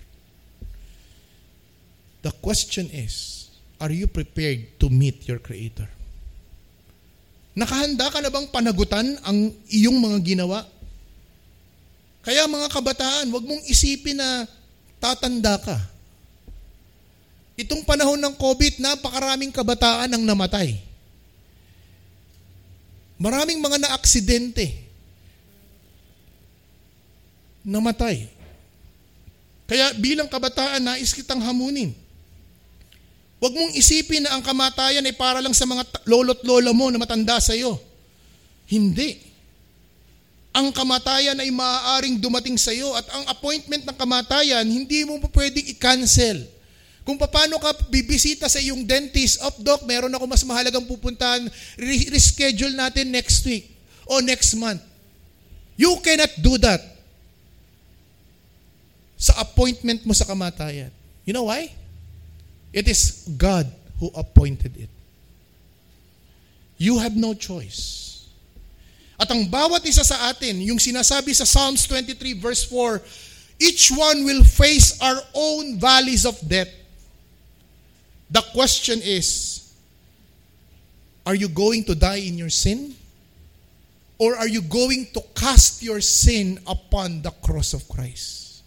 The question is, are you prepared to meet your Creator? Nakahanda ka na bang panagutan ang iyong mga ginawa? Kaya mga kabataan, huwag mong isipin na tatanda ka. Itong panahon ng COVID, napakaraming kabataan ang namatay. Maraming mga na-aksidente. Namatay. Kaya bilang kabataan, nais kitang hamunin. Huwag mong isipin na ang kamatayan ay para lang sa mga lolo't lola mo na matanda sa iyo. Hindi. Ang kamatayan ay maaaring dumating sa iyo, at ang appointment ng kamatayan, hindi mo pwedeng i-cancel. Kung paano ka bibisita sa iyong dentist, Doc, meron ako mas mahalagang pupuntahan, reschedule natin next week o next month. You cannot do that sa appointment mo sa kamatayan. You know why? It is God who appointed it. You have no choice. At ang bawat isa sa atin, yung sinasabi sa Psalms 23 verse 4, each one will face our own valleys of death. The question is, are you going to die in your sin? Or are you going to cast your sin upon the cross of Christ?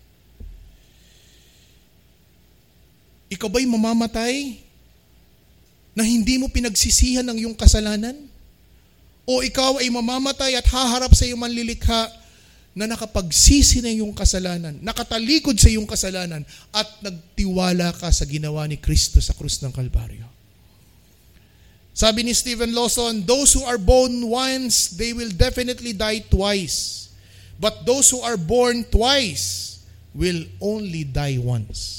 Ikaw ba'y mamamatay na hindi mo pinagsisihan ang iyong kasalanan? O ikaw ay mamamatay at haharap sa iyong manlilikha na nakapagsisi na iyong kasalanan, nakatalikod sa iyong kasalanan, at nagtiwala ka sa ginawa ni Kristo sa krus ng Kalbaryo? Sabi ni Stephen Lawson, those who are born once, they will definitely die twice. But those who are born twice will only die once.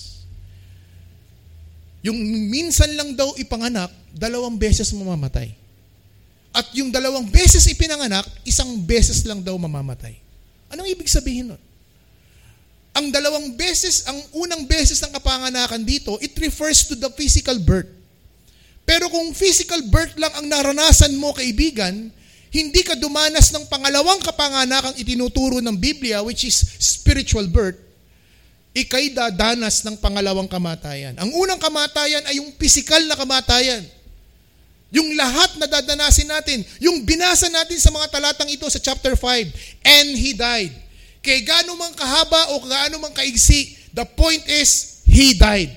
Yung minsan lang daw ipanganak, 2 beses mamamatay. At yung 2 beses ipinanganak, 1 beses lang daw mamamatay. Anong ibig sabihin nun? Ang 2 beses, ang unang beses ng kapanganakan dito, it refers to the physical birth. Pero kung physical birth lang ang naranasan mo, kaibigan, hindi ka dumanas ng pangalawang kapanganakang itinuturo ng Biblia, which is spiritual birth, ika'y dadanas ng pangalawang kamatayan. Ang unang kamatayan ay yung physical na kamatayan. Yung lahat na dadanasin natin, yung binasa natin sa mga talatang ito sa chapter 5, and He died. Kaya gaano mang kahaba o gaano mang kaigsi, the point is, He died.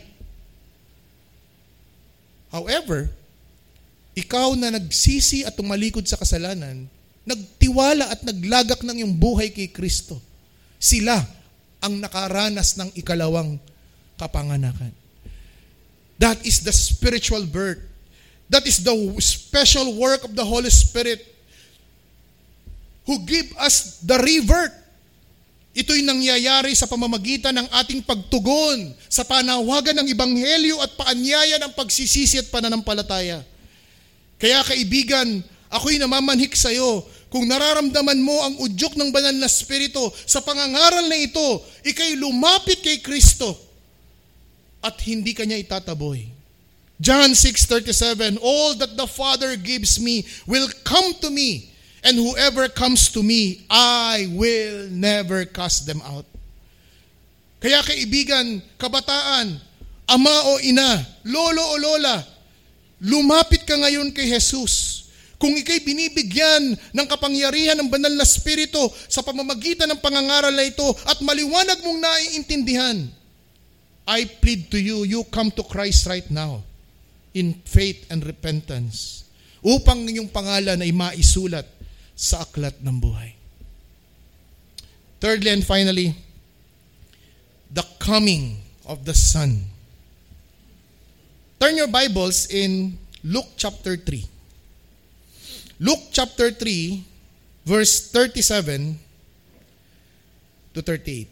However, ikaw na nagsisi at tumalikod sa kasalanan, nagtiwala at naglagak ng iyong buhay kay Kristo, sila ang nakaranas ng ikalawang kapanganakan. That is the spiritual birth. That is the special work of the Holy Spirit who give us the rebirth. Ito'y nangyayari sa pamamagitan ng ating pagtugon sa panawagan ng Ebanghelyo at paanyaya ng pagsisisi at pananampalataya. Kaya kaibigan, ako'y namamanhik sa iyo, kung nararamdaman mo ang udyok ng banal na Espiritu sa pangangaral na ito, ika'y lumapit kay Kristo at hindi kanya itataboy. John 6:37, all that the Father gives me will come to me, and whoever comes to me, I will never cast them out. Kaya kaibigan, kabataan, ama o ina, lolo o lola, lumapit ka ngayon kay Jesus. Kung ika'y binibigyan ng kapangyarihan ng banal na Espiritu sa pamamagitan ng pangangaral na ito at maliwanag mong naiintindihan, I plead to you, you come to Christ right now in faith and repentance upang inyong pangalan ay maisulat sa aklat ng buhay. Thirdly and finally, the coming of the Son. Turn your Bibles in Luke chapter 3. Luke chapter 3, verse 37 to 38.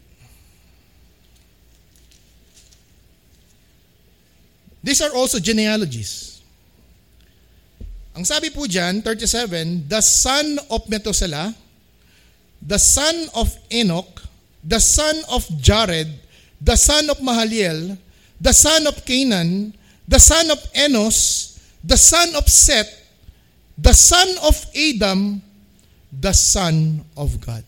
These are also genealogies. Ang sabi po dyan, 37, the son of Methuselah, the son of Enoch, the son of Jared, the son of Mahaliel, the son of Canaan, the son of Enos, the son of Seth, the son of Adam, the son of God.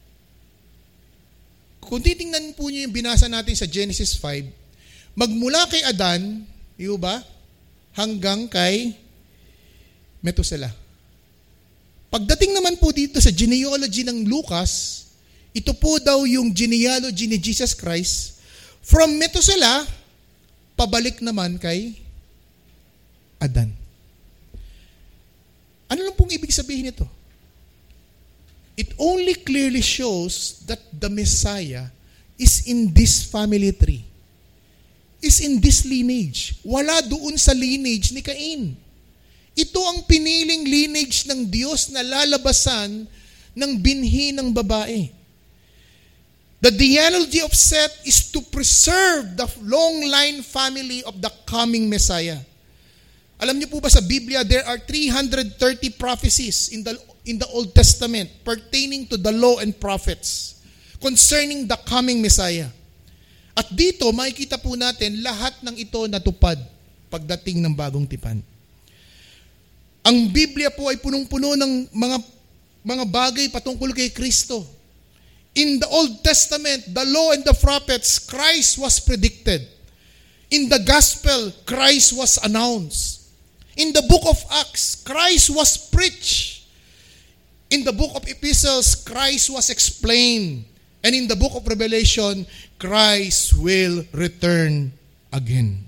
Kung titingnan po niyo yung binasa natin sa Genesis 5, magmula kay Adan, iyo ba, hanggang kay Methuselah. Pagdating naman po dito sa genealogy ng Lucas, ito po daw yung genealogy ni Jesus Christ from Methuselah, pabalik naman kay Adan. Ano lang pong ibig sabihin nito? It only clearly shows that the Messiah is in this family tree. Is in this lineage. Wala doon sa lineage ni Cain. Ito ang piniling lineage ng Diyos na lalabasan ng binhi ng babae. The genealogy of Seth is to preserve the long line family of the coming Messiah. Alam niyo po ba sa Biblia, there are 330 prophecies in the Old Testament pertaining to the law and prophets concerning the coming Messiah. At dito, makikita po natin lahat ng ito natupad pagdating ng bagong tipan. Ang Biblia po ay punong-puno ng mga bagay patungkol kay Kristo. In the Old Testament, the law and the prophets, Christ was predicted. In the gospel, Christ was announced. In the book of Acts, Christ was preached. In the book of Epistles, Christ was explained. And in the book of Revelation, Christ will return again.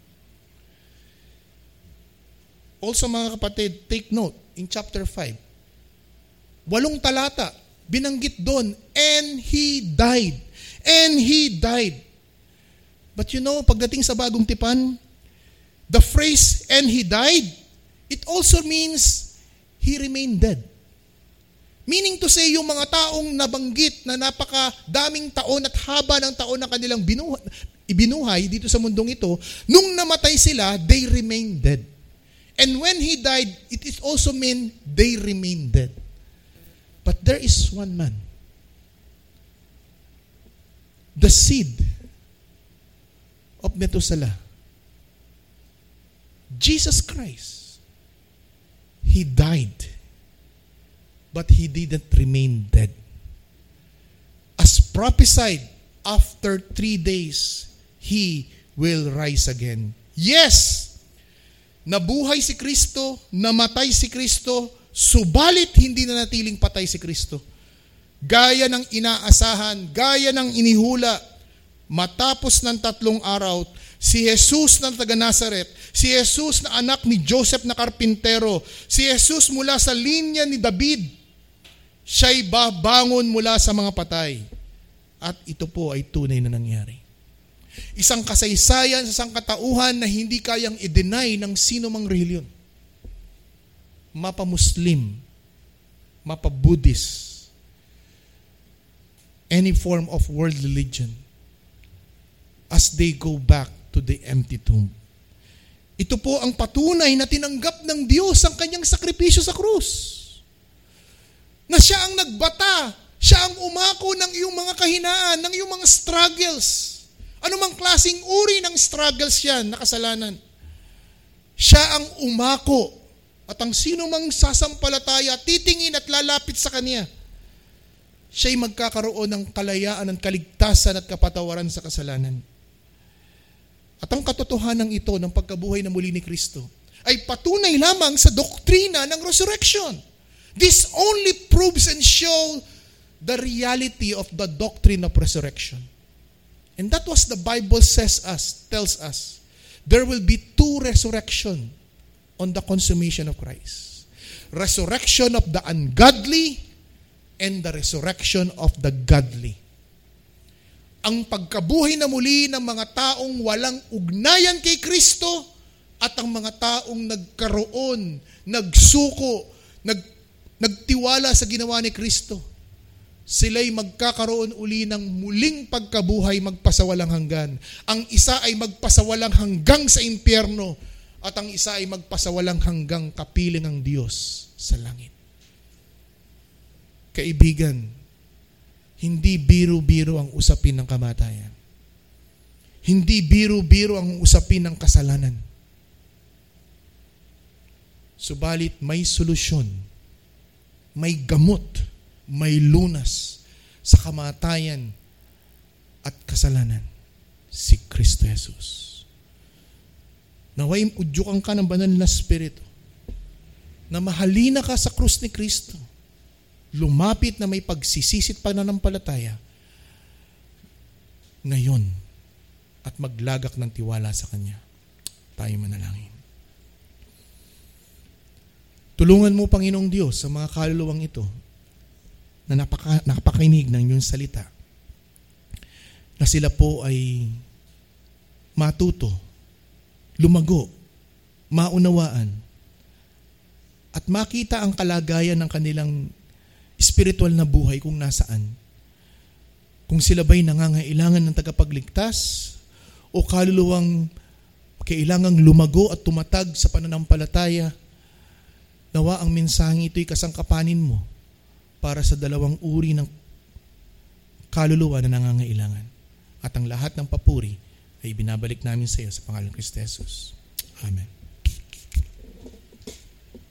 Also mga kapatid, take note, in chapter 5, 8 talata, binanggit doon, and He died. And He died. But you know, pagdating sa bagong tipan, the phrase, and He died, it also means He remained dead. Meaning to say, yung mga taong nabanggit na napakadaming taon at haba ng taon na kanilang ibinuhay dito sa mundong ito, nung namatay sila, they remained dead. And when He died, it is also mean they remained dead. But there is one man, the seed of Methuselah, Jesus Christ. He died, but He didn't remain dead. As prophesied, after 3 days, He will rise again. Yes, nabuhay si Kristo, namatay si Kristo, subalit hindi na natiling patay si Kristo. Gaya ng inaasahan, gaya ng inihula, matapos ng 3 araw, si Jesus ng taga Nazaret, si Jesus na anak ni Joseph na karpintero, si Jesus mula sa linya ni David, siya'y babangon mula sa mga patay. At ito po ay tunay na nangyari. Isang kasaysayan sa sangkatauhan na hindi kayang i-deny ng sino mang reliyon. Mapa-Muslim, mapa-Buddhist, any form of world religion, as they go back to the empty tomb. Ito po ang patunay na tinanggap ng Diyos ang kanyang sakripisyo sa krus. Na siya ang nagbata, siya ang umako ng iyong mga kahinaan, ng iyong mga struggles. Ano mang klaseng uri ng struggles yan na kasalanan. Siya ang umako at ang sino mang sasampalataya, titingin at lalapit sa Kanya, siya'y magkakaroon ng kalayaan, ng kaligtasan at kapatawaran sa kasalanan. At ang katotohanan ito ng pagkabuhay na muli ni Kristo ay patunay lamang sa doktrina ng resurrection. This only proves and shows the reality of the doctrine of resurrection. And that was the Bible tells us. There will be 2 resurrection on the consummation of Christ. Resurrection of the ungodly and the resurrection of the godly. Ang pagkabuhay na muli ng mga taong walang ugnayan kay Kristo at ang mga taong nagkaroon, nagsuko, nagtiwala sa ginawa ni Kristo. Sila'y magkakaroon uli ng muling pagkabuhay magpasawalang hanggan. Ang isa ay magpasawalang hanggang sa impyerno at ang isa ay magpasawalang hanggang kapiling ng Diyos sa langit. Kaibigan, hindi biro-biro ang usapin ng kamatayan. Hindi biro-biro ang usapin ng kasalanan. Subalit may solusyon, may gamot, may lunas sa kamatayan at kasalanan, si Kristo Jesus. Naway udyukan ka ng banal na Espiritu na mahalina ka sa krus ni Kristo, lumapit na may pagsisisit pananampalataya ngayon at maglagak ng tiwala sa Kanya. Tayo manalangin. Tulungan mo, Panginoong Diyos, sa mga kaluluwang ito na napakainig ng iyong salita, na sila po ay matuto, lumago, maunawaan, at makita ang kalagayan ng kanilang spiritual na buhay kung nasaan. Kung sila ba'y nangangailangan ng tagapagligtas o kaluluwang kailangang lumago at tumatag sa pananampalataya, nawa ang mensaheng ito'y kasangkapanin mo para sa 2 uri ng kaluluwa na nangangailangan. At ang lahat ng papuri ay binabalik namin sa iyo sa pangalan ni Kristo Jesus. Amen.